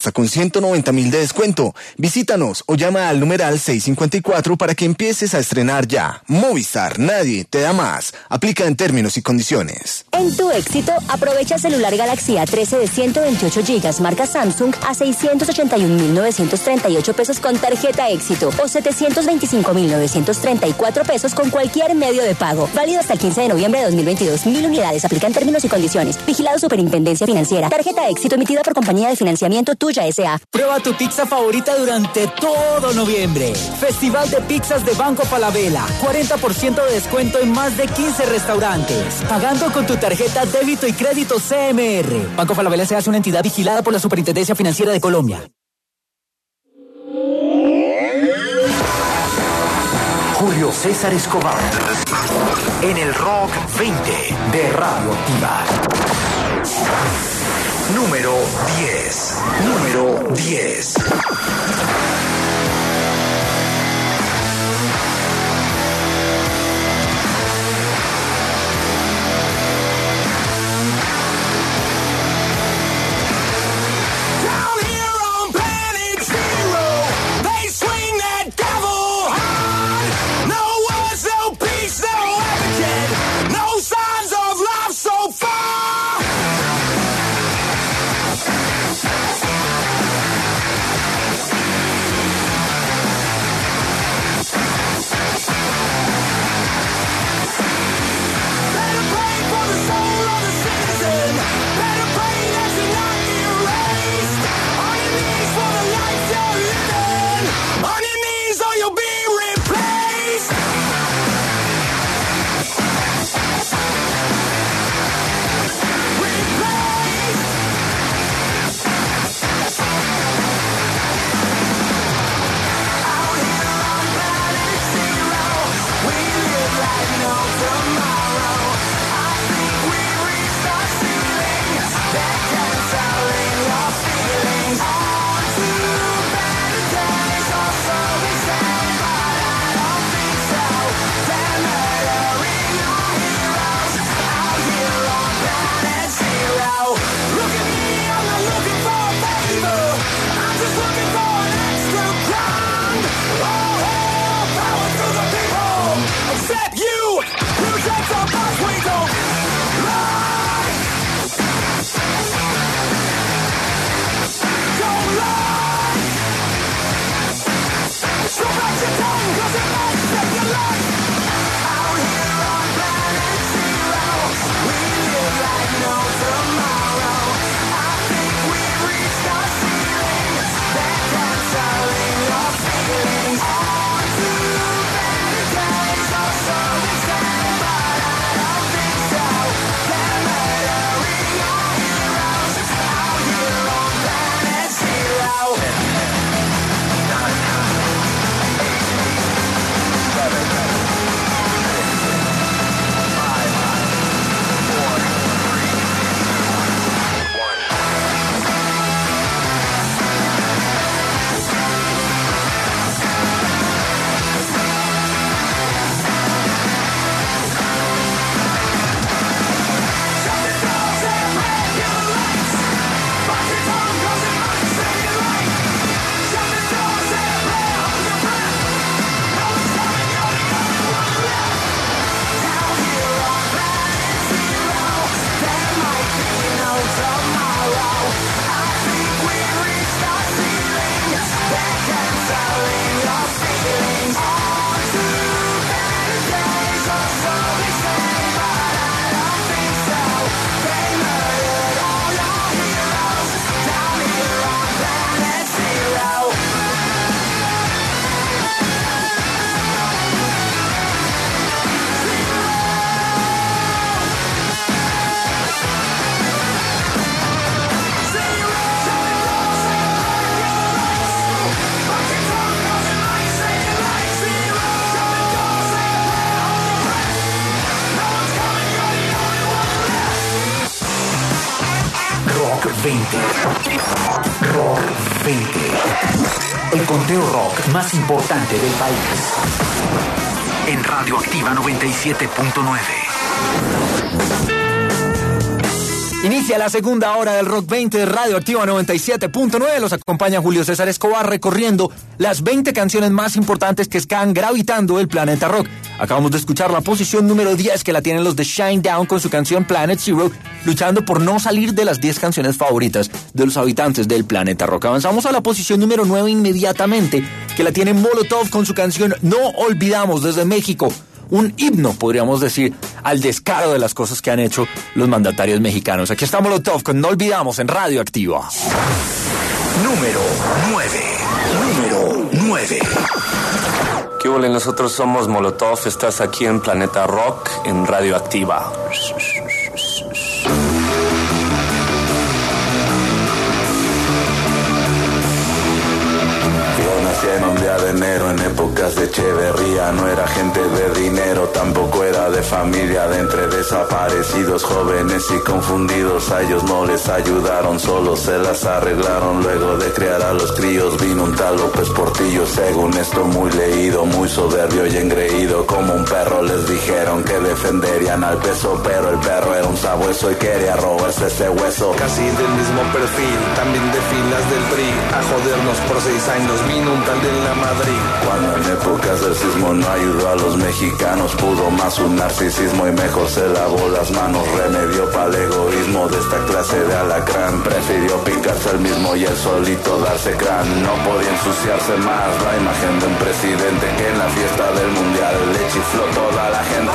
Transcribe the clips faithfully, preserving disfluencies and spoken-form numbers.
con ciento noventa mil de descuento. Visítanos o llama al numeral seiscientos cincuenta y cuatro para que empieces a estrenar ya. Movistar, nadie te da más. Aplica en términos y condiciones. En tu éxito, aprovecha celular Galaxy A trece de ciento veintiocho gigas marca Samsung a seiscientos ochenta y un mil novecientos treinta y ocho pesos con tarjeta éxito o setecientos veinticinco mil novecientos treinta y cuatro pesos con cualquier medio de pago. Válido hasta el quince de noviembre de dos mil veintidós. Mil unidades. Aplica en términos y condiciones. Vigilado Superintendencia Financiera. Tarjeta éxito emitida por Compañía de Financiamiento Tuya S A. Prueba tu pizza favorita durante todo noviembre. Festival de pizzas de Banco Falabella. cuarenta por ciento de descuento en más de quince restaurantes. Pagando con tu tarjeta débito y crédito C M R. Banco Falabella se hace una entidad vigilada por la Superintendencia Financiera de Colombia. Julio César Escobar en el Rock veinte de Radioactiva. Número diez. Número diez. veinte. Rock veinte. El conteo rock más importante del país. En Radioactiva noventa y siete punto nueve. Inicia la segunda hora del Rock veinte de Radio Activa noventa y siete punto nueve. Los acompaña Julio César Escobar recorriendo las veinte canciones más importantes que están gravitando el planeta rock. Acabamos de escuchar la posición número diez que la tienen los de Shinedown con su canción Planet Zero, luchando por no salir de las diez canciones favoritas de los habitantes del planeta rock. Avanzamos a la posición número nueve inmediatamente, que la tiene Molotov con su canción No Olvidamos desde México. Un himno, podríamos decir, al descaro de las cosas que han hecho los mandatarios mexicanos. Aquí está Molotov con No Olvidamos en Radio Activa. Número nueve. Número nueve. ¿Qué hubo? Nosotros somos Molotov. Estás aquí en Planeta Rock en Radio Activa. En un día de enero, en épocas de Echeverría, no era gente de dinero, tampoco era de familia. De entre desaparecidos, jóvenes y confundidos, a ellos no les ayudaron, solo se las arreglaron. Luego de criar a los críos vino un tal López Portillo, según esto muy leído, muy soberbio y engreído. Como un perro les dijeron que defenderían al peso, pero el perro era un sabueso y quería robarse ese hueso. Casi del mismo perfil, también de filas del P R I, a jodernos por seis años vino un tal de la Madrid. Cuando en épocas del sismo no ayudó a los mexicanos, pudo más un narcisismo y mejor se lavó las manos. Remedio para el egoísmo de esta clase de alacrán, prefirió picarse el mismo y el solito darse crán. No podía ensuciarse más la imagen de un presidente que en la fiesta del mundial le chifló toda la gente.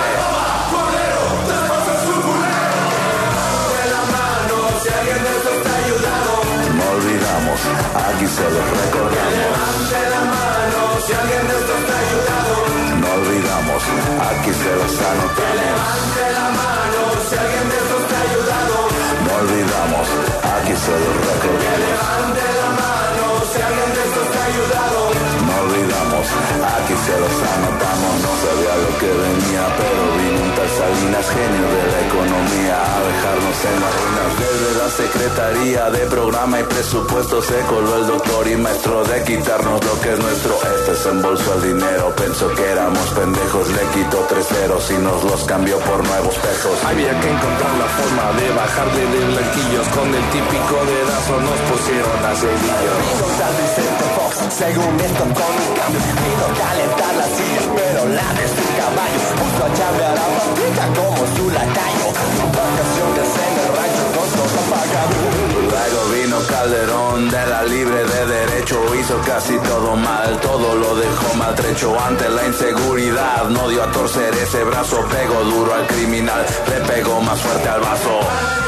No olvidamos, aquí se los recordamos. Si alguien de esto está ayudado, no olvidamos, aquí se los anotamos. Levante la mano, si alguien de esto está ayudado, no olvidamos, aquí se los recordamos. Levante la mano, si alguien de esto está ayudado, no olvidamos, aquí se los anotamos. No sabía lo que venía, pero vino un tal Salinas, genio de la economía, a dejarnos en las ruinas. Desde la Secretaría de Programa y Presupuesto se coló el doctor y maestro de quitarnos lo que es nuestro. Este se embolsó el dinero, pensó que éramos pendejos, le quitó tres ceros y nos los cambió por nuevos pesos. Había que encontrar la forma de bajarle de blanquillos, con el típico dedazo nos pusieron a cedillos. Vino tal Vicente Fox, según esto con un cambio, vino a calentar las sillas, pero la de su caballo puso a chambear a la fábrica como su lacayo. Vacaciones en el rancho con todo pagado. Luego vino Calderón de la libre de derecho, hizo casi todo mal, todo lo dejó maltrecho. Ante la inseguridad no dio a torcer ese brazo, pegó duro al criminal, le pegó más fuerte al vaso.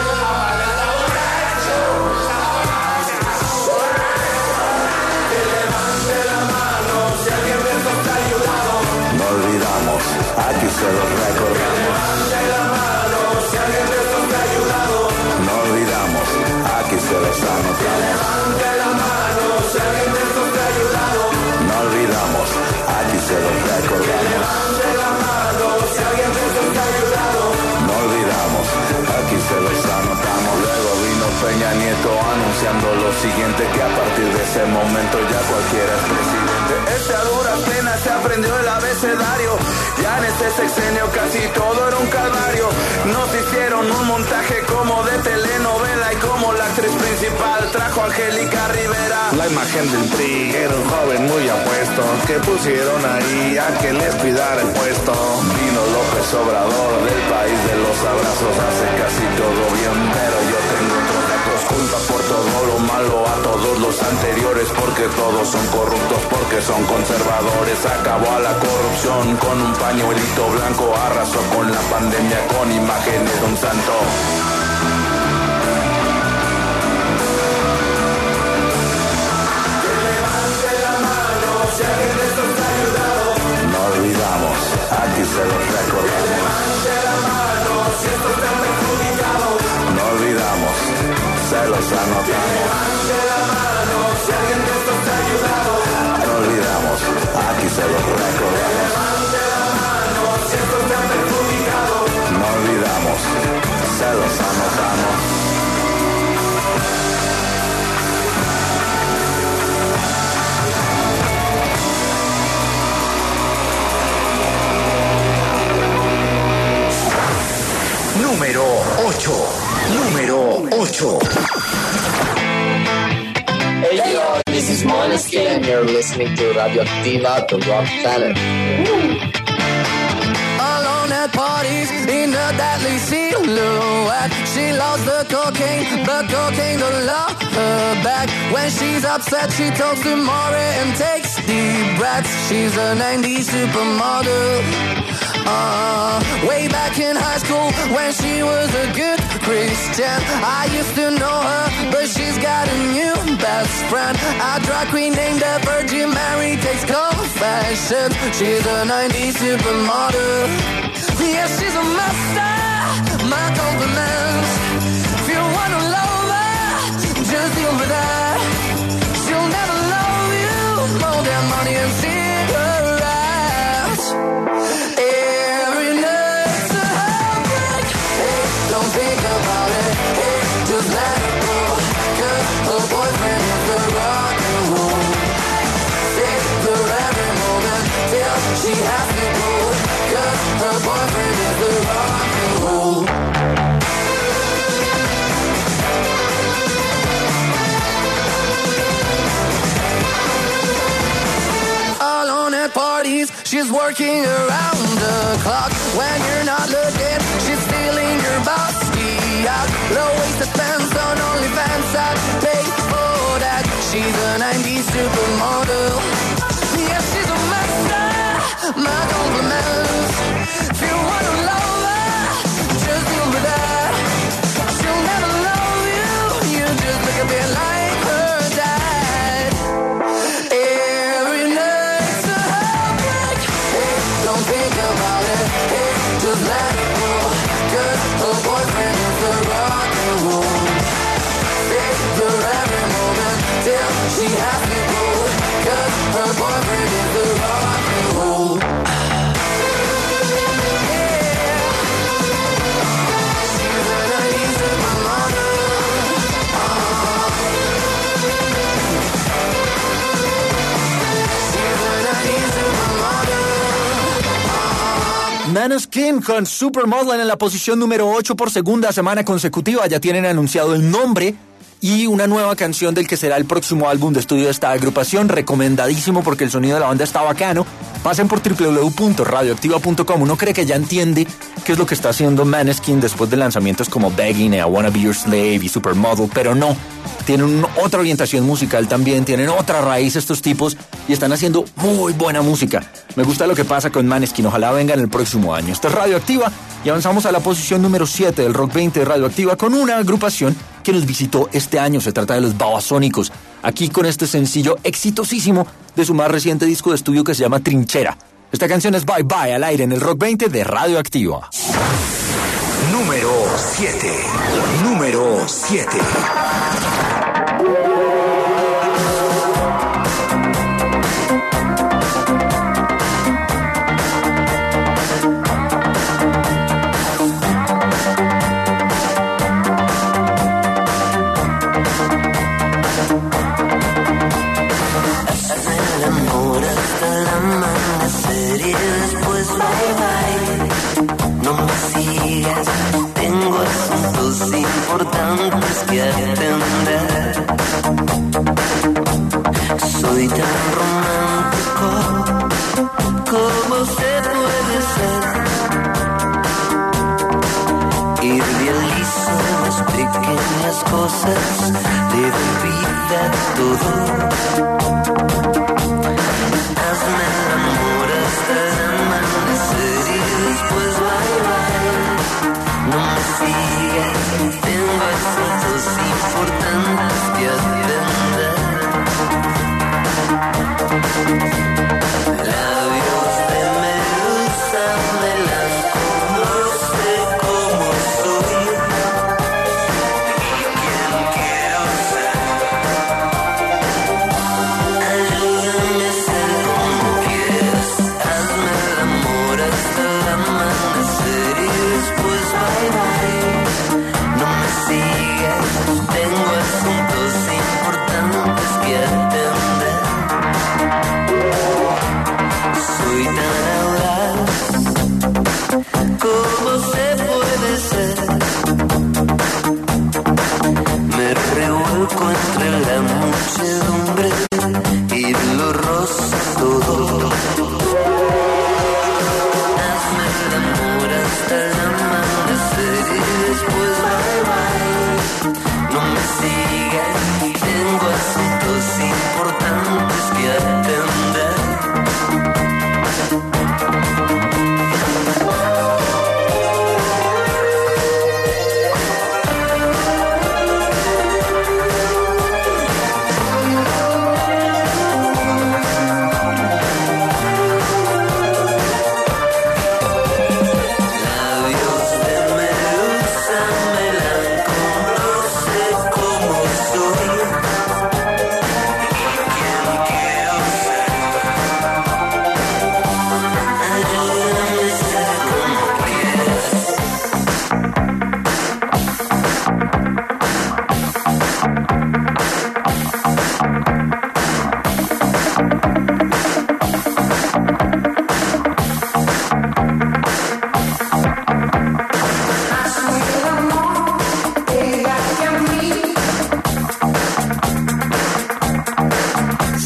No olvidamos, aquí se los recordamos. Levante la mano, si alguien de esto te ha ayudado. No olvidamos, aquí se los anotamos. Levante la mano, si alguien de esto te ha ayudado. No olvidamos, aquí se los recordamos. Levante la mano, si alguien de esto te ha ayudado. No olvidamos, aquí se los anotamos. Luego vino Peña Nieto anunciando lo siguiente, que a partir de ese momento ya cualquiera es presidente. Este a duras penas se aprendió el abecedario, ya en este sexenio casi todo era un calvario. Nos hicieron un montaje como de telenovela y como la actriz principal trajo a Angélica Rivera. La imagen del P R I era un joven muy apuesto, que pusieron ahí a que les cuidara el puesto. Vino López Obrador del país de los abrazos, hace casi todo bien, pero yo tengo otros datos. Culpa por todo lo malo a todos los anteriores, porque todos son corruptos, porque son conservadores. Acabó a la corrupción con un pañuelito blanco, arrasó con la pandemia con imágenes de un santo. Que levante la mano si alguien de esto te ha ayudado. No olvidamos, aquí se los recordamos. Que levante la mano si esto te ha perjudicado. No olvidamos, se los anotamos. Que levante la mano si alguien de esto te ha ayudado. No olvidamos, aquí se los recordamos. Que levante la mano si esto te ha perjudicado. No olvidamos, se los anotamos. Número ocho. Número this is Måneskin, and you're listening to Radioactiva, the rock planet. Alone at parties in a deadly silhouette. She loves the cocaine, but cocaine don't love her back. When she's upset, she talks to Maury and takes deep breaths. She's a nineties supermodel. Uh, way back in high school when she was a good Christian, I used to know her, but she's got a new best friend, a drag queen named the Virgin Mary, takes confessions. She's a nineties supermodel. Yeah, she's a master, my compliments. If you wanna love her, just deal with that. She'll never love you more than money and cigarettes. Every night's a heartbreak. Hey, don't think about it. Hey, just let it go. Cause her boyfriend is the rock and roll. Save her every moment till she has to go. Cause her boyfriend is the rock and roll. Alone at parties, she's working around the clock. When you're not looking, she's stealing your bossy out. Low-waisted pants on OnlyFans, I'd pay for that. She's a nineties supermodel. Yeah, she's a master, my compliments. If you wanna love her, just deal with that. She'll never love you, you just look a bit like her dad. Every night's a heartbreak. Hey, don't think about it. Hey, just let it go. Cause her boyfriend is the rock and roll. Save her every moment till she has to go. Cause her boyfriend is the rock and roll. Måneskin con Supermodel en la posición número ocho por segunda semana consecutiva. Ya tienen anunciado el nombre y una nueva canción del que será el próximo álbum de estudio de esta agrupación. Recomendadísimo porque el sonido de la banda está bacano. Pasen por doble u doble u doble u punto radioactiva punto com. Uno cree que ya entiende qué es lo que está haciendo Måneskin después de lanzamientos como Begging, I Wanna Be Your Slave y Supermodel, pero no. Tienen otra orientación musical también, tienen otra raíz estos tipos y están haciendo muy buena música. Me gusta lo que pasa con Måneskin, ojalá vengan el próximo año. Esto es Radioactiva y avanzamos a la posición número siete del Rock veinte de Radioactiva con una agrupación que nos visitó este año. Se trata de los Babasónicos, aquí con este sencillo exitosísimo de su más reciente disco de estudio que se llama Trinchera. Esta canción es Bye Bye al aire en el Rock veinte de Radioactiva. Número siete. Número siete. Importantes que atender. Soy tan romántico como se puede ser. Idealizo las pequeñas cosas, le doy vida a todo. Hazme el amor hasta el amanecer y después bye bye. No me sigas, tengo asuntos importantes que atender. Labios de medusa, me las conoce como soy y quien quiero ser.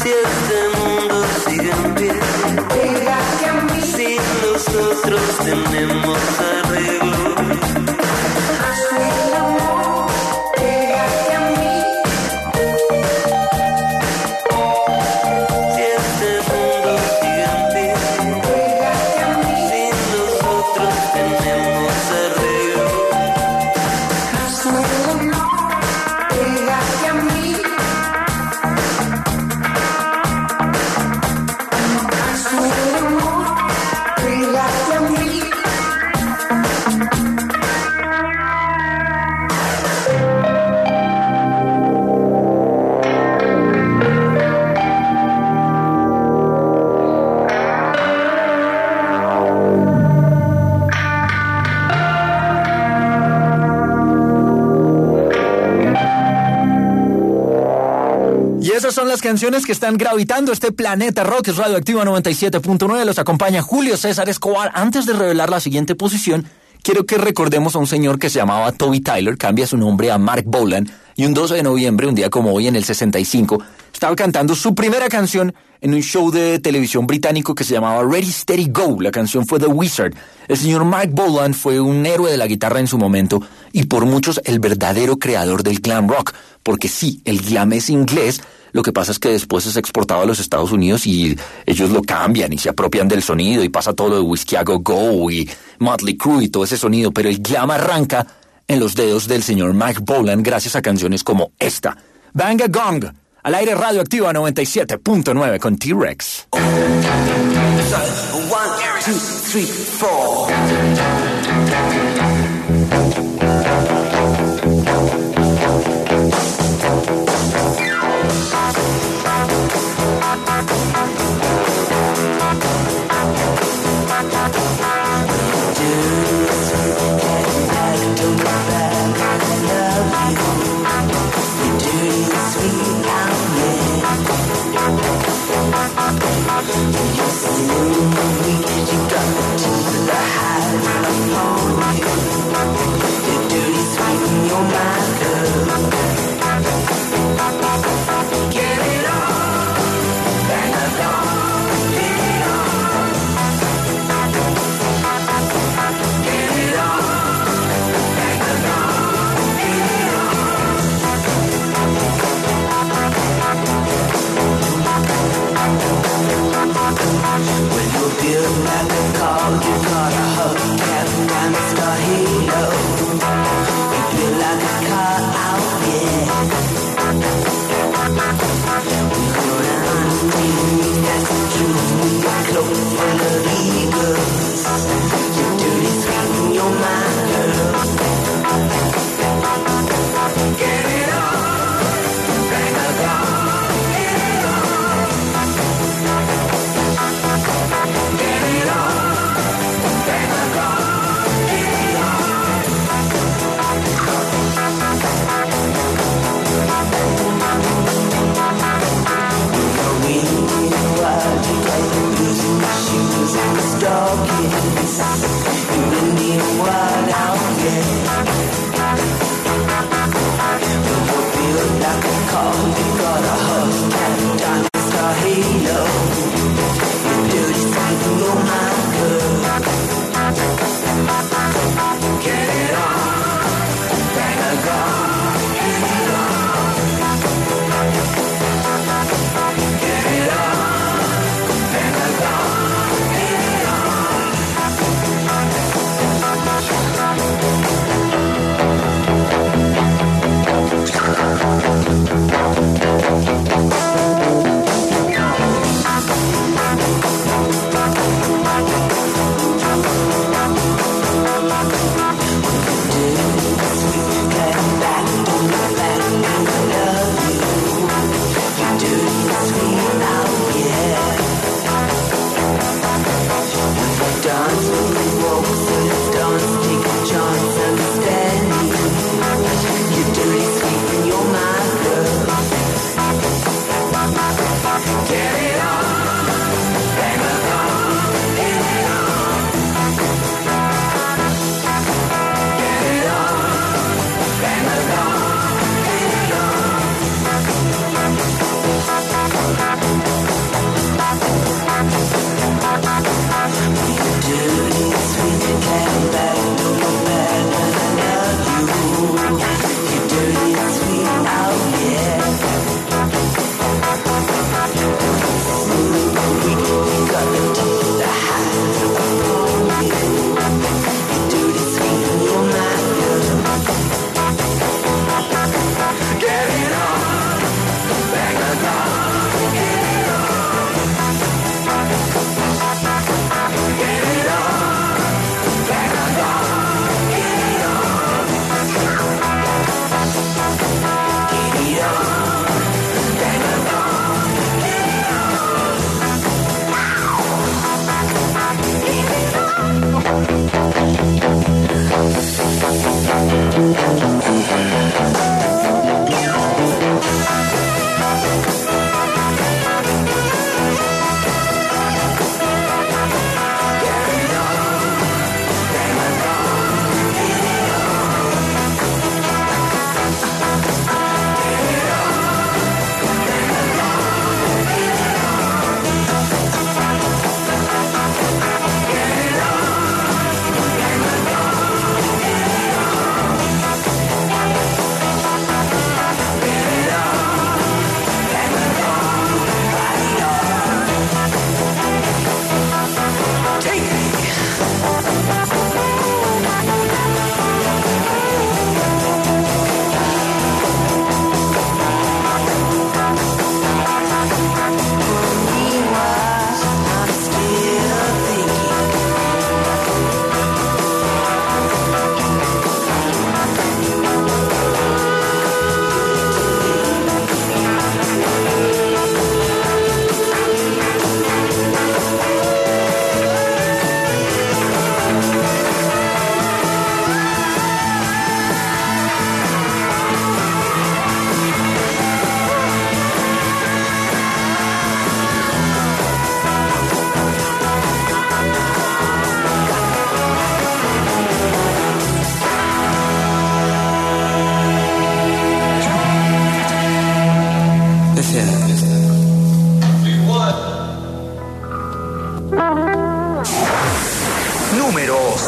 Si este mundo sigue en pie, pégate a mí. Si nosotros tenemos arreglo, hazme el amor, pégate a mí. Si este mundo sigue en pie, pégate a mí. Si nosotros tenemos arreglo, hazme el amor, pégate a mí. Hazme el amor, pégate a mí. Y esas son las canciones que están gravitando este planeta rock. Es Radioactiva noventa y siete punto nueve. Los acompaña Julio César Escobar. Antes de revelar la siguiente posición, quiero que recordemos a un señor que se llamaba Toby Tyler. Cambia su nombre a Mark Bolan. Y un doce de noviembre, un día como hoy, en el sesenta y cinco, estaba cantando su primera canción en un show de televisión británico que se llamaba Ready, Steady, Go. La canción fue The Wizard. El señor Mark Bolan fue un héroe de la guitarra en su momento y por muchos el verdadero creador del glam rock. Porque sí, el glam es inglés. Lo que pasa es que después es exportado a los Estados Unidos y ellos lo cambian y se apropian del sonido y pasa todo lo de Whiskey a Go Go y Motley Crue y todo ese sonido. Pero el glam arranca en los dedos del señor Mark Bolan gracias a canciones como esta. Bang a Gong, al aire Radioactiva noventa y siete punto nueve con T-Rex. One, two, three, four.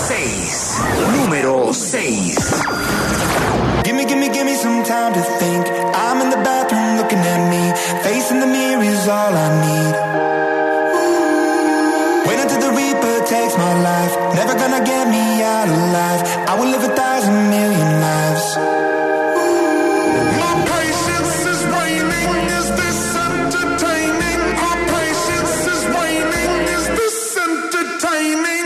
seis. Número seis. Gimme, gimme, gimme some time to think. I'm in the bathroom looking at me. Facing the mirror is all I need. Wait until the Reaper takes my life. Never gonna get me out alive. I will live a thousand million lives. My patience is waning. Is this entertaining? My patience is waning. Is this entertaining?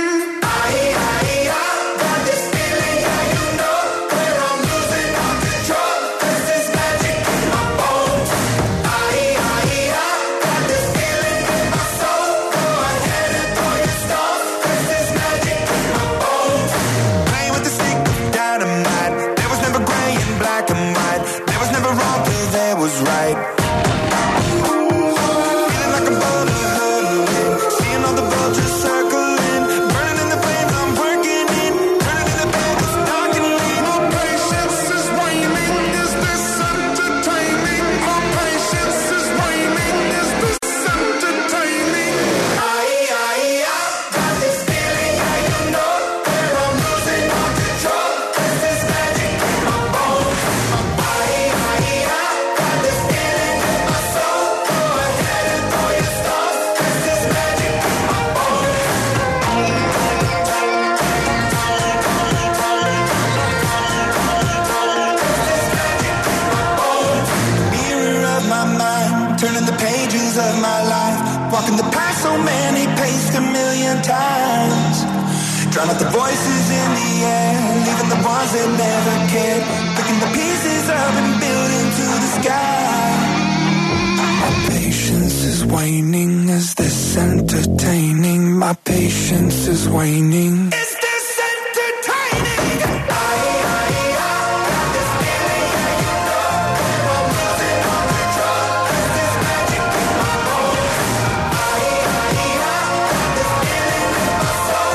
Drown out the voices in the air, leaving the ones that never cared, picking the pieces up and building to the sky. My patience is waning. Is this entertaining? My patience is waning. Is this entertaining? I, I, I got this feeling, yeah, you know that I'm losing all control. Is this magic in my bones? I, I, I got this feeling in my soul.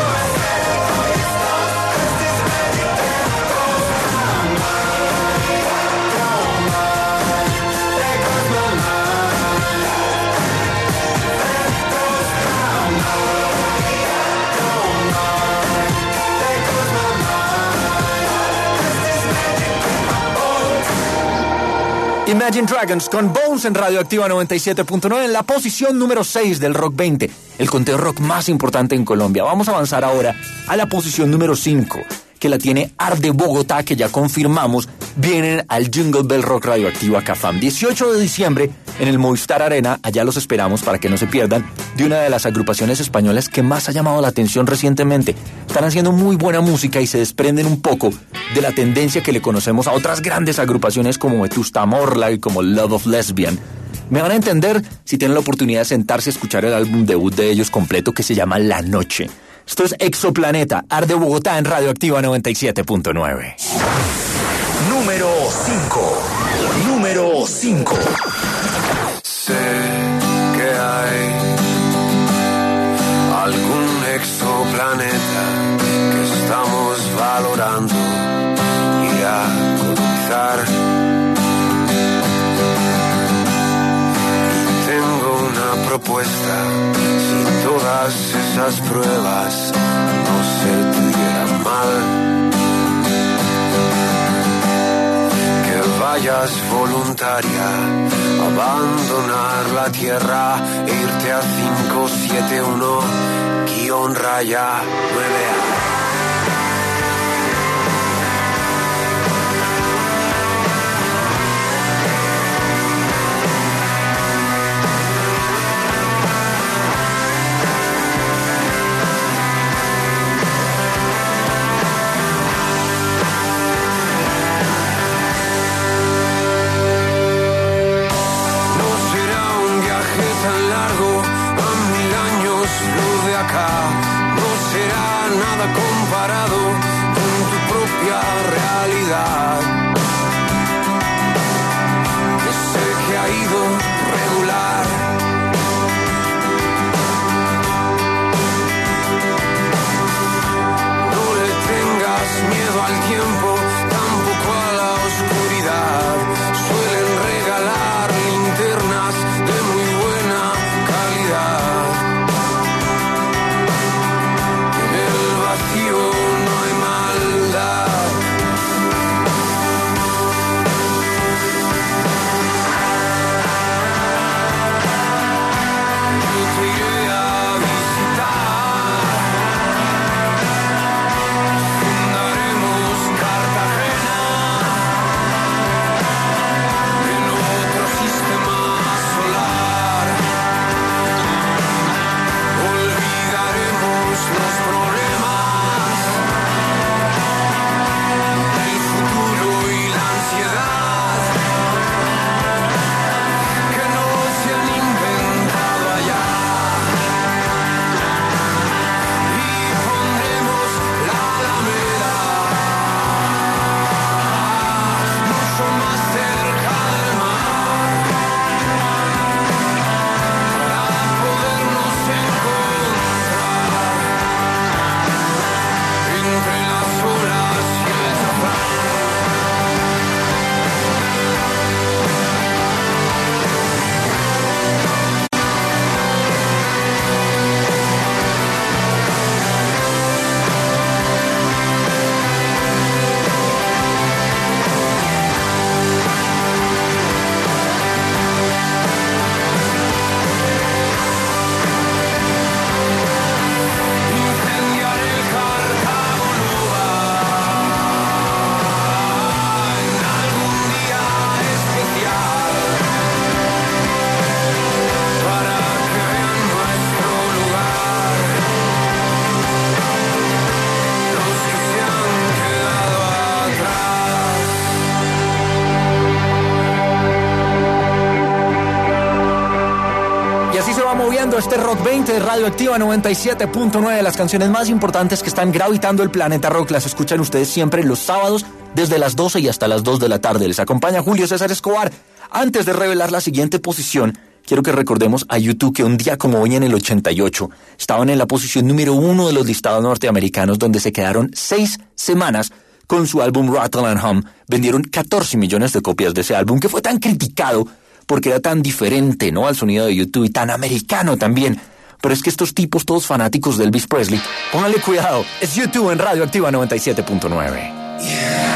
Imagine Dragons con Bones en Radioactiva noventa y siete punto nueve en la posición número seis del Rock veinte, el conteo rock más importante en Colombia. Vamos a avanzar ahora a la posición número cinco, que la tiene Arde Bogotá, que ya confirmamos vienen al Jingle Bell Rock Radioactiva Cafam. dieciocho de diciembre en el Movistar Arena, allá los esperamos para que no se pierdan de una de las agrupaciones españolas que más ha llamado la atención recientemente. Están haciendo muy buena música y se desprenden un poco de la tendencia que le conocemos a otras grandes agrupaciones como Vetusta Morla y como Love of Lesbian. Me van a entender si tienen la oportunidad de sentarse a escuchar el álbum debut de ellos completo que se llama La Noche. Esto es Exoplaneta, Arde Bogotá en Radioactiva noventa y siete punto nueve. Número cinco. Número cinco. Sé que hay algún exoplaneta que estamos valorando ir a colonizar. Y tengo una propuesta. Si todas esas pruebas no se te dieran mal, vayas voluntaria, abandonar la tierra e irte a cinco siete uno guión raya nueve A. No será nada comparado con tu propia realidad, que sé que ha ido regular. No le tengas miedo al tiempo, tampoco a la oscuridad. Suelen regalar linternas de muy buena calidad. así se va moviendo este Rock veinte de Radioactiva noventa y siete punto nueve. Las canciones más importantes que están gravitando el planeta rock las escuchan ustedes siempre los sábados desde las doce y hasta las dos de la tarde. Les acompaña Julio César Escobar. Antes de revelar la siguiente posición, quiero que recordemos a YouTube que un día como hoy en el ochenta y ocho estaban en la posición número uno de los listados norteamericanos, donde se quedaron seis semanas con su álbum Rattle and Hum. Vendieron catorce millones de copias de ese álbum, que fue tan criticado porque era tan diferente, ¿no?, al sonido de YouTube y tan americano también. Pero es que estos tipos, todos fanáticos de Elvis Presley, pónganle cuidado, es YouTube en Radioactiva noventa y siete punto nueve. Yeah.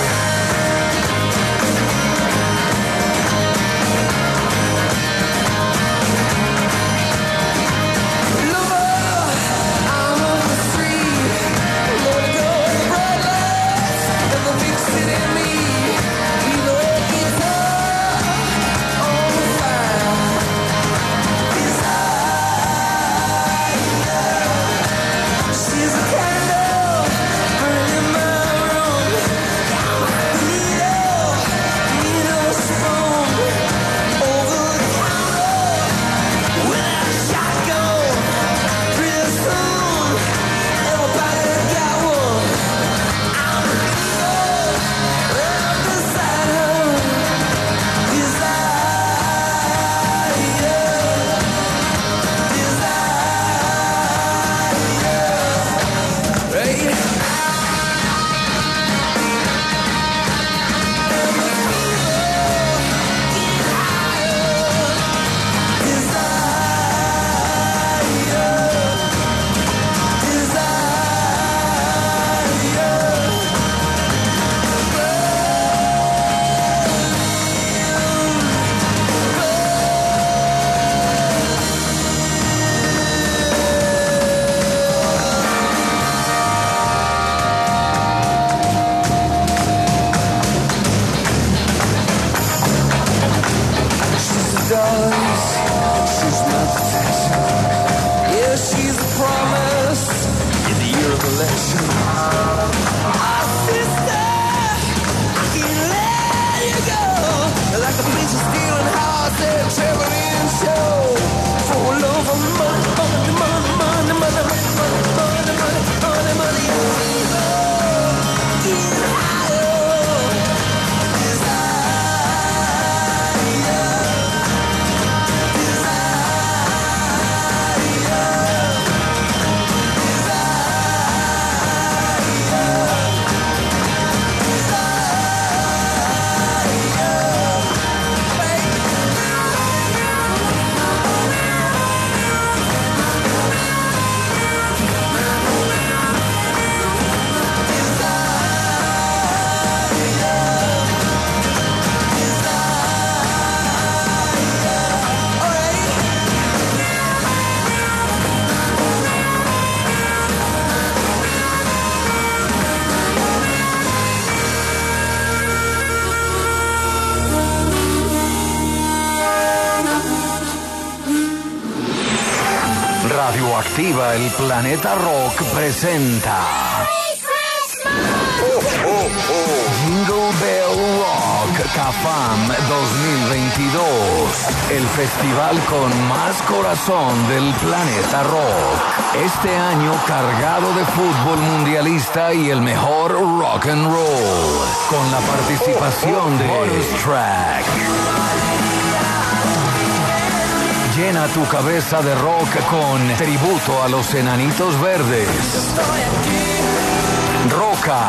Radioactiva, el Planeta Rock presenta oh, oh, oh. Jingle Bell Rock CAFAM dos mil veintidós, el festival con más corazón del planeta rock. Este año cargado de fútbol mundialista y el mejor rock and roll, con la participación de Bonus Track. Llena tu cabeza de rock con tributo a los Enanitos Verdes, Roca,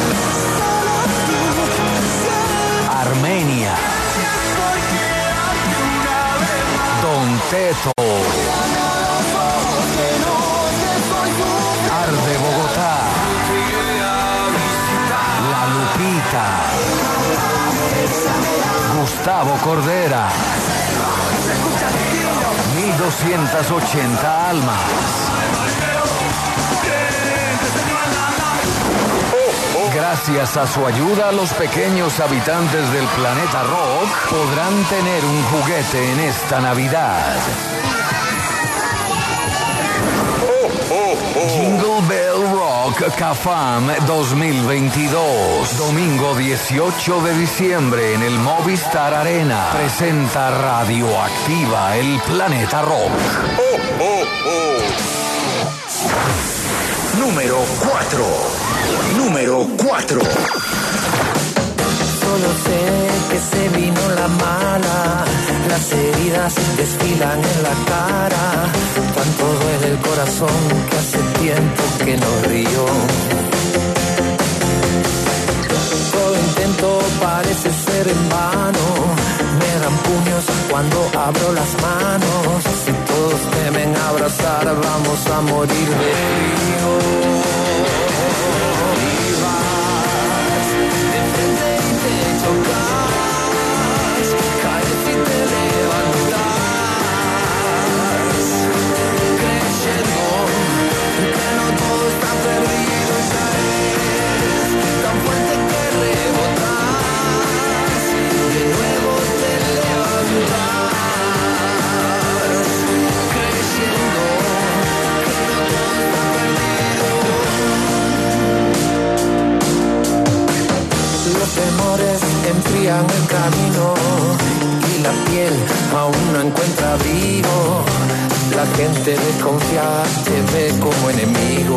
Armenia, Don Teto, Arde Bogotá, La Lupita, Gustavo Cordera, mil doscientas ochenta almas. Gracias a su ayuda, los pequeños habitantes del planeta rock podrán tener un juguete en esta Navidad. Jingle Bell Rock Rock Cafam dos mil veintidós. Domingo dieciocho de diciembre en el Movistar Arena. Presenta Radioactiva, el Planeta Rock. Oh, oh, oh. Número cuatro. Número cuatro. Solo sé que se vino la mala, las heridas desfilan en la cara, tanto duele el corazón que hace tiempo que no río. Todo intento parece ser en vano, me dan puños cuando abro las manos, si todos temen abrazar vamos a morir de frío. Tocas, caes y te levantas, creyendo que no todo está perdido, caes tan fuerte que rebotas, de nuevo te levantas, creyendo que no todo está perdido. Los temores enfrían el camino y la piel aún no encuentra abrigo. La gente desconfiada te ve como enemigo.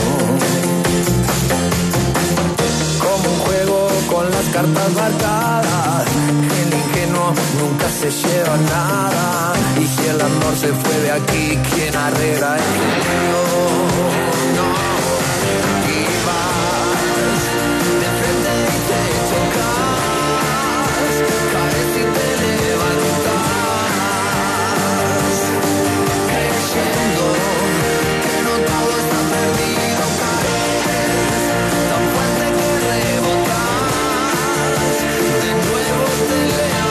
Como un juego con las cartas marcadas, el ingenuo nunca se lleva nada. Y si el amor se fue de aquí, ¿quién arregla el lío? No, y vas de frente y te tocas, caes y te levantas, creyendo que no todo está perdido, caes tan fuerte que rebotas, de nuevo te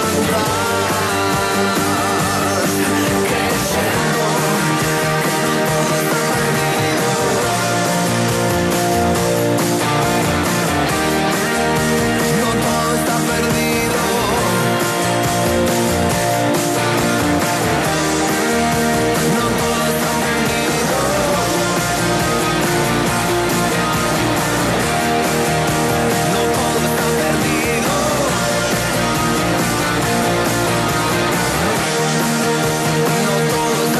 levantas, creyendo que no todo está perdido. No todo está perdido. No todo está perdido. No todo está perdido. No todo está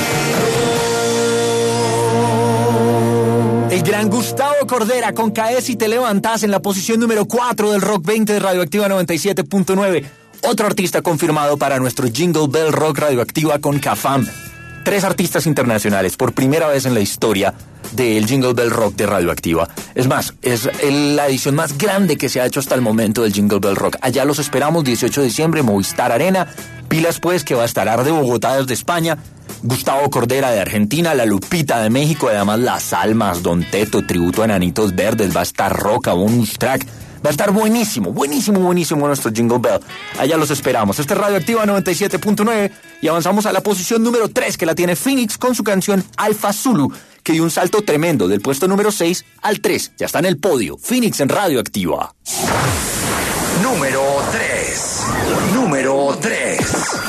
perdido. El gran Gustavo Cordera con Caes y te levantas en la posición número cuatro del Rock veinte de Radioactiva noventa y siete punto nueve. Otro artista confirmado para nuestro Jingle Bell Rock Radioactiva con Cafam. Tres artistas internacionales por primera vez en la historia del Jingle Bell Rock de Radioactiva. Es más, es el- la edición más grande que se ha hecho hasta el momento del Jingle Bell Rock. Allá los esperamos, dieciocho de diciembre, Movistar Arena. Pilas pues, que va a estar Ar de Bogotá desde España, Gustavo Cordera de Argentina, La Lupita de México, además Las Almas, Don Teto, Tributo a Enanitos Verdes, va a estar Roca, Bonus Track. Va a estar buenísimo, buenísimo, buenísimo nuestro Jingle Bell. Allá los esperamos. Este es Radioactiva noventa y siete punto nueve y avanzamos a la posición número tres, que la tiene Phoenix con su canción Alpha Zulu, que dio un salto tremendo del puesto número seis al tres. Ya está en el podio. Phoenix en Radioactiva. Número tres. Número tres.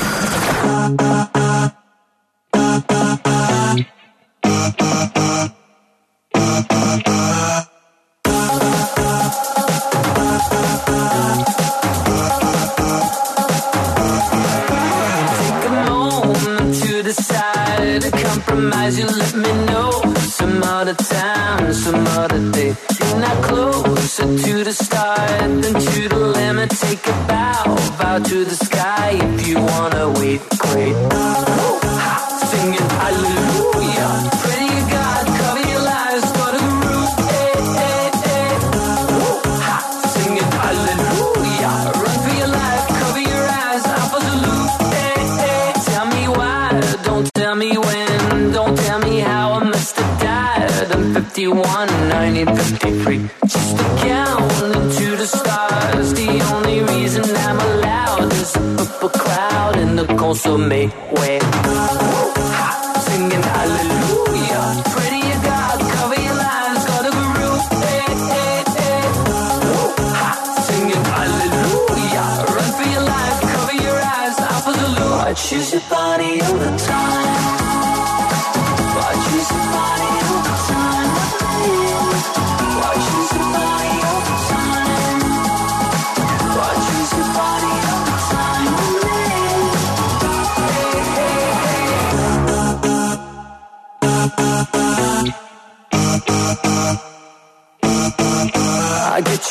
Take a moment to decide, compromise, you let me know. Some other time, some other day. You're not closer to the start than to the limit. Take a bow, bow to the sky. If you wanna wait, great. Ha, singing hallelujah. Pray to God, cover your lives for the groove. Eh, eh, eh. Ha, singing hallelujah. Run for your life, cover your eyes. Alpha Zulu. Eh, eh. Tell me why, don't tell me when. Don't tell me how I must have died. I'm fifty-one, nineteen fifty-three. Just a count into the stars. The only reason I'm allowed is up a crowd in the consomme way. Ha, singing hallelujah. Pray to your God, cover your lives, got a groove. Eh, eh, eh. Ha, singing hallelujah. Run for your life, cover your eyes. Alpha Zulu. I choose your body all the time. I choose your body all the time.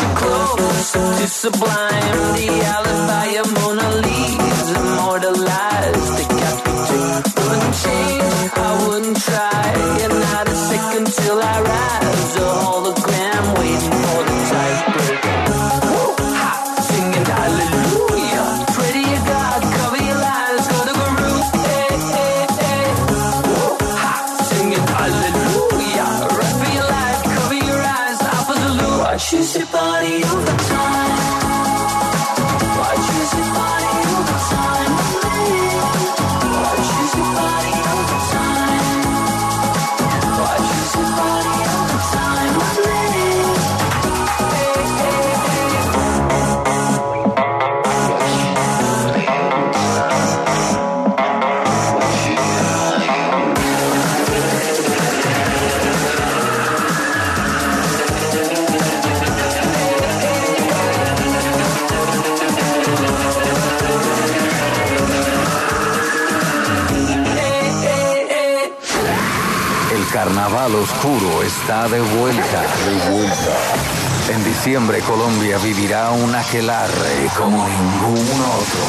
close to sublime. The alibi of Mona Lisa, immortalized, decapitated. Wouldn't change, I wouldn't try. And not a second till I rise. A hologram waiting for the tiebreaker. Ha! Singing hallelujah. Pray to your God, cover your lies, go to Guru. Hey, hey, hey. Ha! Singing hallelujah. Run for your life, cover your eyes, Alpha Zulu. Watch you your body over time. Watch you your body over time. Watch you your body over time. Watch you your body over time. Hey, hey, Carnaval oscuro está de vuelta, de vuelta. En diciembre Colombia vivirá un aquelarre como ningún otro.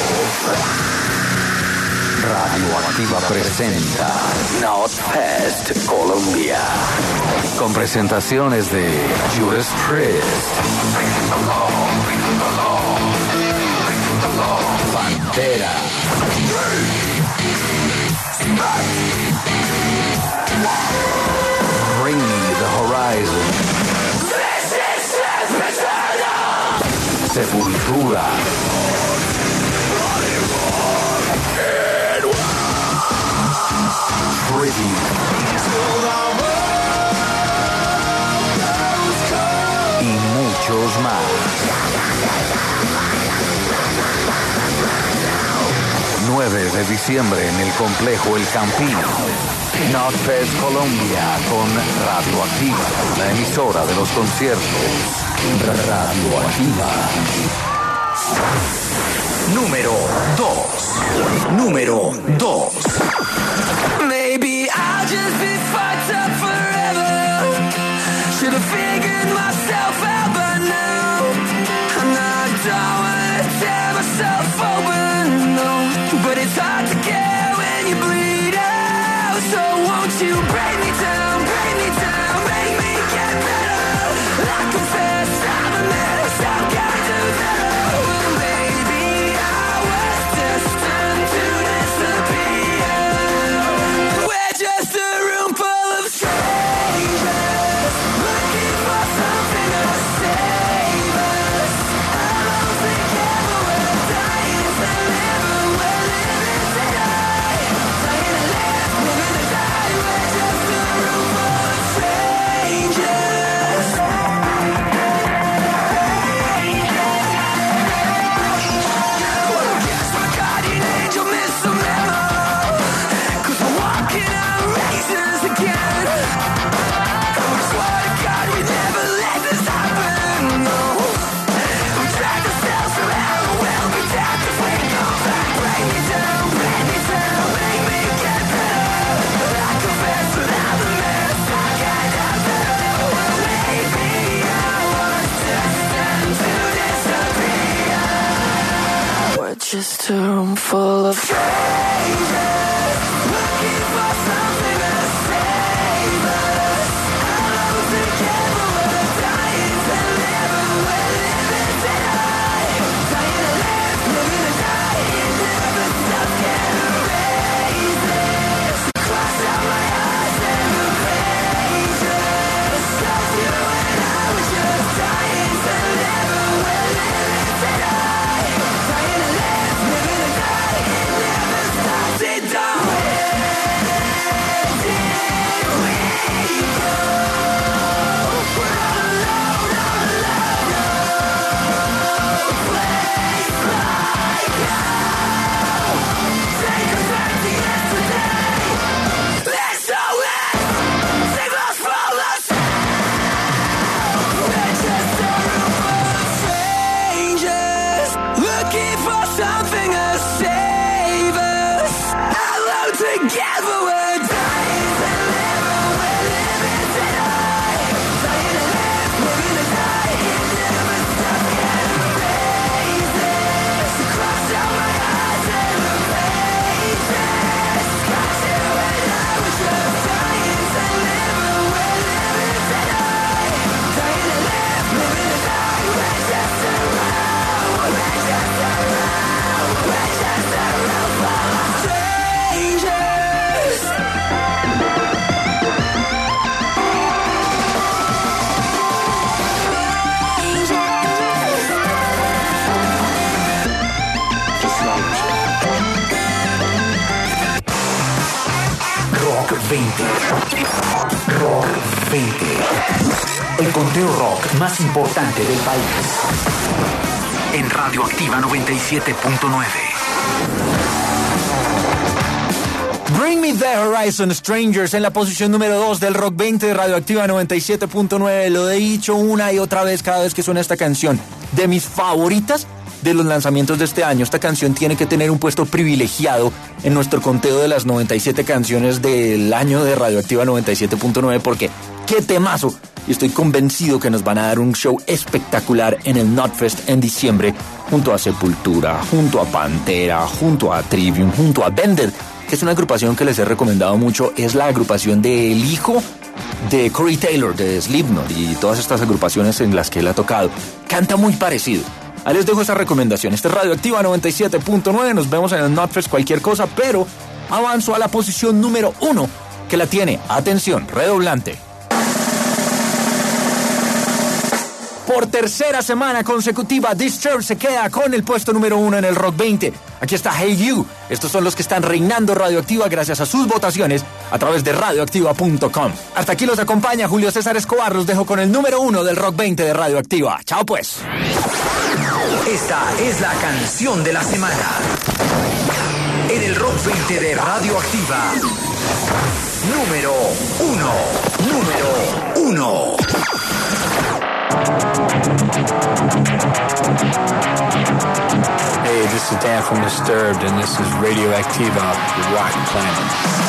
Radioactiva presenta Notfest Colombia. Con presentaciones de Judas Priest, Pantera, Bring Me the Horizon, Sepultura, Pretty, y muchos más. nueve de diciembre en el complejo El Campino. Notfest Colombia con Radioactiva, la emisora de los conciertos. Radioactiva. Número dos. Número dos. Maybe I'll just be fucked up forever. Should have figured myself out by now. And I don't wanna tear myself open, no. But it's hard to care when you bleed out. So won't you break me down, break me down, make me get better. I confess I'm a mess, I've got to better. Well, maybe I was destined to disappear. We're just a room full of strangers, looking for something to save us. I don't think ever we're dying to live, we're living to die. Dying to live, living to die. We're just a room full of strangers. Guess my guardian angel missed the memo, 'cause we're walking on razors again. We swear to God we never let this happen, no. We tried to sell somehow, we'll be down if we go back. Break me down, break me down, make me get better. I confess that I'm a mess, I got out better. Maybe I was destined to disappear. We're just a room full of strangers, looking for something to save us. I don't think ever we're dying to live, we're living to die. Dying to live, living to die. Never stop, can't erase this. Cross out my eyes and erase it. Stop you and I was just dying to live, we're living to die. Dying to live, living to die. Never veinte. Rock veinte. El conteo rock más importante del país. En Radioactiva noventa y siete punto nueve. Bring Me the Horizon, Strangers, en la posición número dos del Rock veinte de Radioactiva noventa y siete punto nueve. Lo he dicho una y otra vez cada vez que suena esta canción. De mis favoritas de los lanzamientos de este año. Esta canción tiene que tener un puesto privilegiado en nuestro conteo de las noventa y siete canciones del año de Radioactiva noventa y siete punto nueve, porque ¡qué temazo! Y estoy convencido que nos van a dar un show espectacular en el Notfest en diciembre, junto a Sepultura, junto a Pantera, junto a Trivium, junto a Vended, que es una agrupación que les he recomendado mucho. Es la agrupación del hijo de Corey Taylor, de Slipknot, y todas estas agrupaciones en las que él ha tocado. Canta muy parecido. Ahí les dejo esa recomendación. Este es Radioactiva noventa y siete punto nueve. Nos vemos en el Notfest cualquier cosa, pero avanzo a la posición número uno, que la tiene, atención, redoblante. Por tercera semana consecutiva, Disturbed se queda con el puesto número uno en el Rock veinte. Aquí está Hey You. Estos son los que están reinando Radioactiva gracias a sus votaciones a través de radioactiva punto com. Hasta aquí los acompaña Julio César Escobar. Los dejo con el número uno del Rock veinte de Radioactiva. Chao pues. Esta es la canción de la semana en el Rock veinte de Radioactiva. Número uno. Número uno. Hey, this is Dan from Disturbed, and this is Radioactiva, the Rock Planet.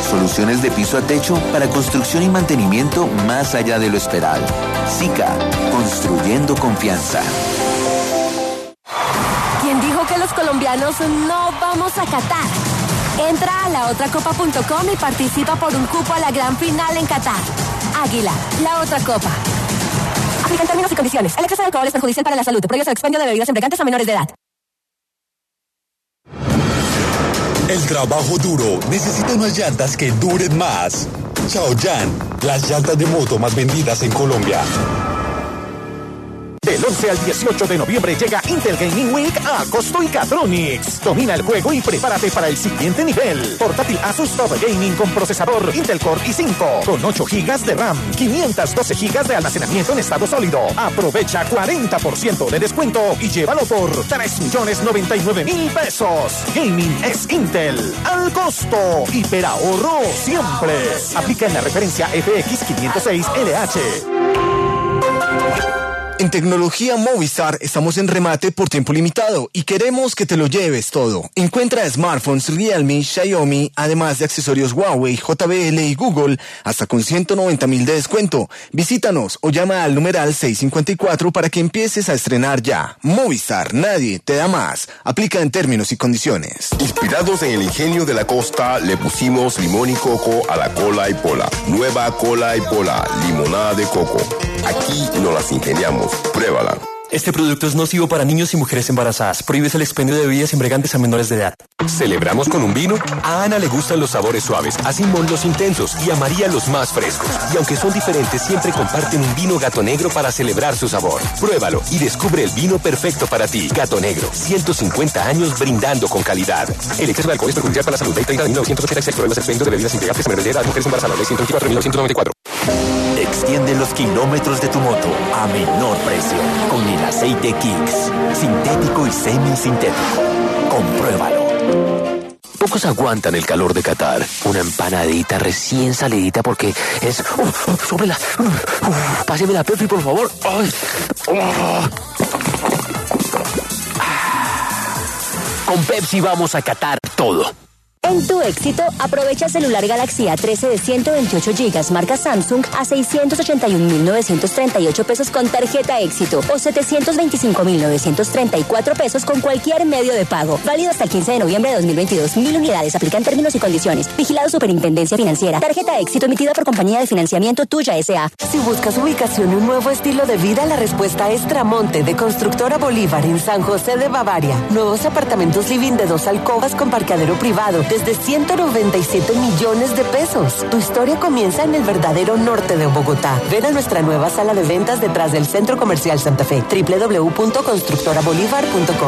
Soluciones de piso a techo para construcción y mantenimiento más allá de lo esperado. SICA, construyendo confianza. ¿Quién dijo que los colombianos no vamos a Qatar? Entra a la otra copa punto com y participa por un cupo a la gran final en Qatar. Águila, la otra copa. Aplican términos y condiciones. El exceso de alcohol es perjudicial para la salud. Prohíbe el expendio de bebidas embriagantes a menores de edad. El trabajo duro necesita unas llantas que duren más. Chaoyan, las llantas de moto más vendidas en Colombia. Del once al dieciocho de noviembre llega Intel Gaming Week a Costo y Catronics. Domina el juego y prepárate para el siguiente nivel. Portátil Asus Top Gaming con procesador Intel Core i cinco con ocho gigas de RAM, quinientos doce gigas de almacenamiento en estado sólido. Aprovecha cuarenta por ciento de descuento y llévalo por tres millones noventa y nueve mil pesos. Gaming es Intel. Al costo. Hiperahorro siempre. Aplica en la referencia F X quinientos seis L H. En Tecnología Movistar estamos en remate por tiempo limitado y queremos que te lo lleves todo. Encuentra smartphones Realme, Xiaomi, además de accesorios Huawei, J B L y Google, hasta con ciento noventa mil de descuento. Visítanos o llama al numeral seiscientos cincuenta y cuatro para que empieces a estrenar ya. Movistar, nadie te da más. Aplica en términos y condiciones. Inspirados en el ingenio de la costa, le pusimos limón y coco a la cola y pola. Nueva cola y pola, limonada de coco. Aquí nos las ingeniamos. Pruébala. Este producto es nocivo para niños y mujeres embarazadas. Prohíbes el expendio de bebidas embriagantes a menores de edad. ¿Celebramos con un vino? A Ana le gustan los sabores suaves, a Simón los intensos y a María los más frescos. Y aunque son diferentes, siempre comparten un vino Gato Negro para celebrar su sabor. Pruébalo y descubre el vino perfecto para ti. Gato Negro, ciento cincuenta años brindando con calidad. El exceso de alcohol es perjudicial para la salud. Ley treinta de mil novecientos ochenta y seis. Prohíbe los expendios de bebidas embriagantes a menores de edad, mujeres embarazadas. Ley ciento veinticuatro de mil novecientos noventa y cuatro. Extiende los kilómetros de tu moto a menor precio con el aceite Kicks, sintético y semisintético. Compruébalo. Pocos aguantan el calor de Qatar. Una empanadita recién salidita porque es... Uh, uh, sóbrela. Uh, uh, páseme la Pepsi, por favor. Ay. Uh. Con Pepsi vamos a Qatar todo. En tu éxito, aprovecha celular Galaxy A trece de ciento veintiocho gigas marca Samsung a seiscientos ochenta y un mil novecientos treinta y ocho pesos con tarjeta éxito o setecientos veinticinco mil novecientos treinta y cuatro pesos con cualquier medio de pago. Válido hasta el quince de noviembre de dos mil veintidós. Mil unidades. Aplican términos y condiciones. Vigilado Superintendencia Financiera. Tarjeta éxito emitida por Compañía de Financiamiento Tuya S A. Si buscas ubicación y un nuevo estilo de vida, la respuesta es Tramonte de Constructora Bolívar en San José de Bavaria. Nuevos apartamentos living de dos alcobas con parqueadero privado desde ciento noventa y siete millones de pesos. Tu historia comienza en el verdadero norte de Bogotá. Ven a nuestra nueva sala de ventas detrás del Centro Comercial Santa Fe. doble u doble u doble u punto constructora bolívar punto com.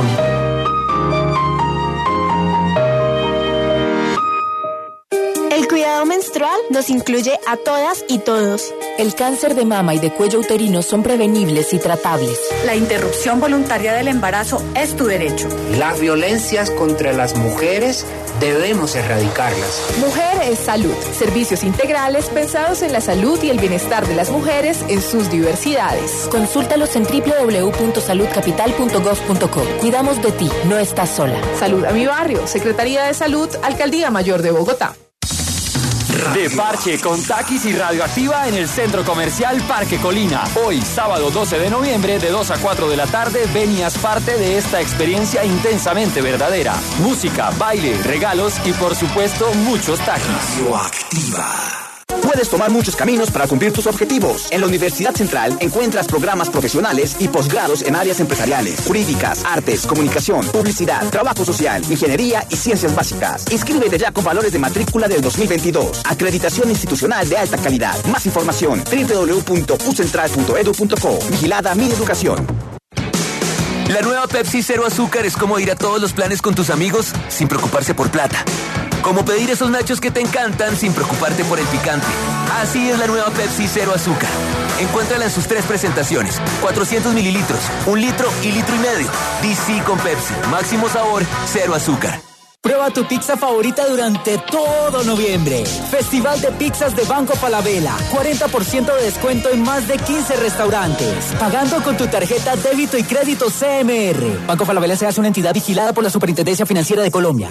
El cuidado menstrual nos incluye a todas y todos. El cáncer de mama y de cuello uterino son prevenibles y tratables. La interrupción voluntaria del embarazo es tu derecho. Las violencias contra las mujeres debemos erradicarlas. Mujer es salud. Servicios integrales pensados en la salud y el bienestar de las mujeres en sus diversidades. Consúltalos en doble u doble u doble u punto salud capital punto gov punto co. Cuidamos de ti, no estás sola. Salud a mi barrio. Secretaría de Salud, Alcaldía Mayor de Bogotá. De parche con Takis y Radioactiva en el Centro Comercial Parque Colina. Hoy, sábado doce de noviembre, de dos a cuatro de la tarde, ven y haz parte de esta experiencia intensamente verdadera. Música, baile, regalos y, por supuesto, muchos Takis. Radioactiva. Puedes tomar muchos caminos para cumplir tus objetivos. En la Universidad Central encuentras programas profesionales y posgrados en áreas empresariales, jurídicas, artes, comunicación, publicidad, trabajo social, ingeniería y ciencias básicas. Inscríbete ya con valores de matrícula del dos mil veintidós. Acreditación institucional de alta calidad. Más información doble u doble u doble u punto u central punto edu punto co. Vigilada Mineducación. La nueva Pepsi Cero Azúcar es como ir a todos los planes con tus amigos sin preocuparse por plata. Como pedir esos nachos que te encantan sin preocuparte por el picante. Así es la nueva Pepsi Cero Azúcar. Encuéntrala en sus tres presentaciones. cuatrocientos mililitros, un litro y litro y medio. D C con Pepsi. Máximo sabor, cero azúcar. Prueba tu pizza favorita durante todo noviembre. Festival de Pizzas de Banco Falabella. cuarenta por ciento de descuento en más de quince restaurantes. Pagando con tu tarjeta débito y crédito C M R. Banco Falabella se hace una entidad vigilada por la Superintendencia Financiera de Colombia.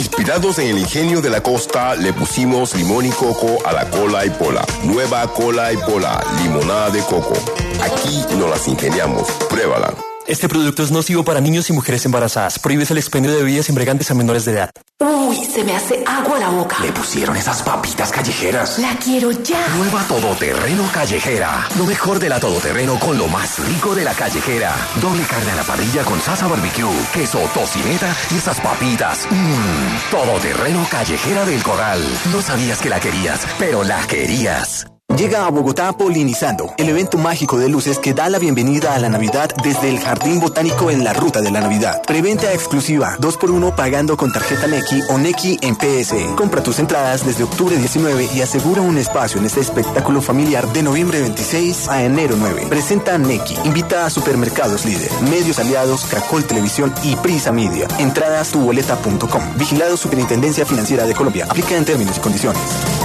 Inspirados en el ingenio de la costa, le pusimos limón y coco a la cola y pola. Nueva cola y pola, limonada de coco. Aquí nos las ingeniamos. Pruébala. Este producto es nocivo para niños y mujeres embarazadas. Prohíbes el expendio de bebidas embriagantes a menores de edad. Uy, se me hace agua la boca. Le pusieron esas papitas callejeras. La quiero ya. Nueva Todoterreno Callejera. Lo mejor de la Todoterreno con lo más rico de la callejera. Doble carne a la parrilla con salsa barbecue, queso, tocineta y esas papitas. Mmm, Todoterreno Callejera del Corral. No sabías que la querías, pero la querías. Llega a Bogotá Polinizando, el evento mágico de luces que da la bienvenida a la Navidad desde el Jardín Botánico en la Ruta de la Navidad. Preventa exclusiva, dos por uno pagando con tarjeta Nequi o Nequi en P S E. Compra tus entradas desde octubre diecinueve y asegura un espacio en este espectáculo familiar de noviembre veintiséis a enero nueve. Presenta Nequi, invita a Supermercados Líder, Medios Aliados, Caracol Televisión y Prisa Media. Entradas tu boleta punto com. Vigilado Superintendencia Financiera de Colombia. Aplica en términos y condiciones.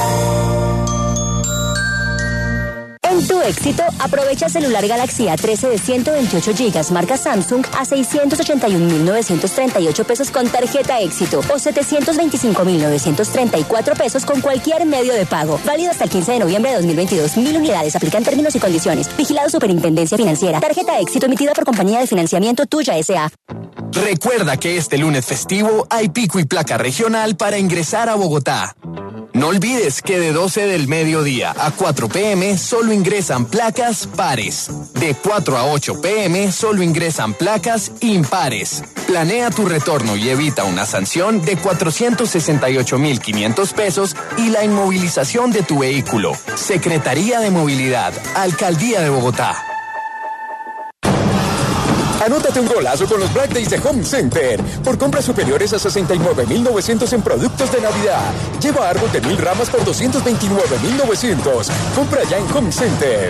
En tu éxito, aprovecha celular Galaxy A trece de ciento veintiocho gigas marca Samsung a seiscientos ochenta y un mil novecientos treinta y ocho pesos con tarjeta éxito o setecientos veinticinco mil novecientos treinta y cuatro pesos con cualquier medio de pago. Válido hasta el quince de noviembre de dos mil veintidós. Mil unidades. Aplican términos y condiciones. Vigilado Superintendencia Financiera. Tarjeta éxito emitida por Compañía de Financiamiento Tuya S A. Recuerda que este lunes festivo hay pico y placa regional para ingresar a Bogotá. No olvides que de doce del mediodía a cuatro pm solo ingresan placas pares. De cuatro a ocho pm solo ingresan placas impares. Planea tu retorno y evita una sanción de cuatrocientos sesenta y ocho mil quinientos pesos y la inmovilización de tu vehículo. Secretaría de Movilidad, Alcaldía de Bogotá. Anótate un golazo con los Black Days de Home Center. Por compras superiores a sesenta y nueve mil novecientos en productos de Navidad. Lleva árbol de mil ramas por doscientos veintinueve mil novecientos. Compra ya en Home Center.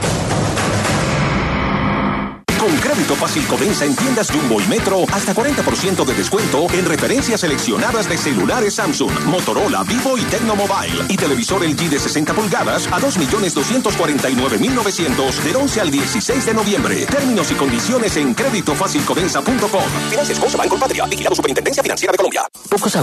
Con Crédito Fácil Codensa en tiendas Jumbo y Metro, hasta cuarenta por ciento de descuento en referencias seleccionadas de celulares Samsung, Motorola, Vivo y Tecnomobile. Y televisor L G de sesenta pulgadas a dos millones doscientos cuarenta y nueve mil novecientos del once al dieciséis de noviembre. Términos y condiciones en crédito fácil codensa punto com. Finanzas Banco Patria, vigilado Superintendencia Financiera de Colombia. Pocos